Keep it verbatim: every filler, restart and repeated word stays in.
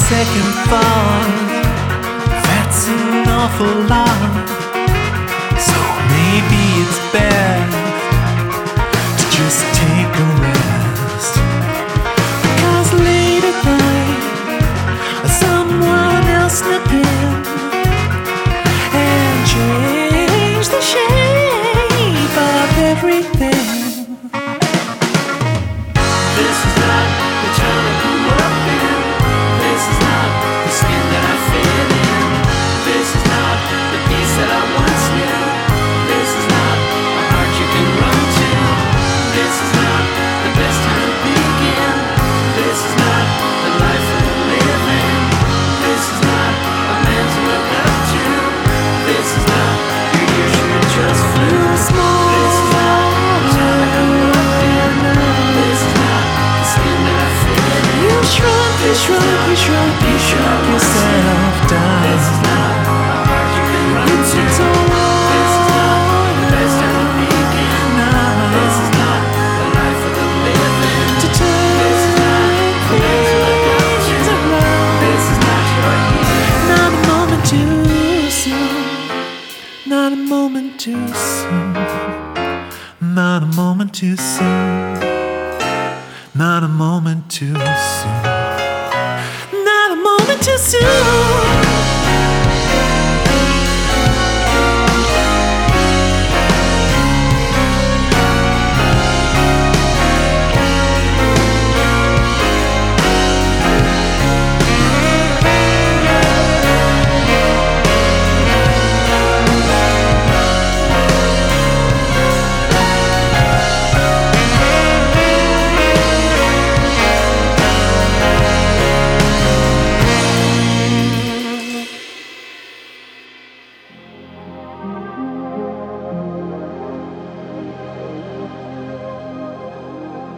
second thought. That's an awful lot. So maybe it's best to just take a rest. Because late at night someone else slipped in and change the shape of everything. This is not the town I grew up in. This is not the skin that I fit in. This is not the peace that I once knew. This is not a heart you can run to. This is not the best time to begin. This is not the life of the living. This is not a man to look up to. This is not your years should just flew. This is not the town I grew up in. This is not the skin that I fit in. You shrunk, you shrunk, you shrunk, you shrunk yourself down. This is not a heart you can run to. It's a This is not the best time to begin. This is not the life of the living. to turn This is not a man to look up to. things around. This is not your year. Not a moment too soon. Not a moment too soon. Not a moment too soon. Not a moment too soon. Not a moment too soon.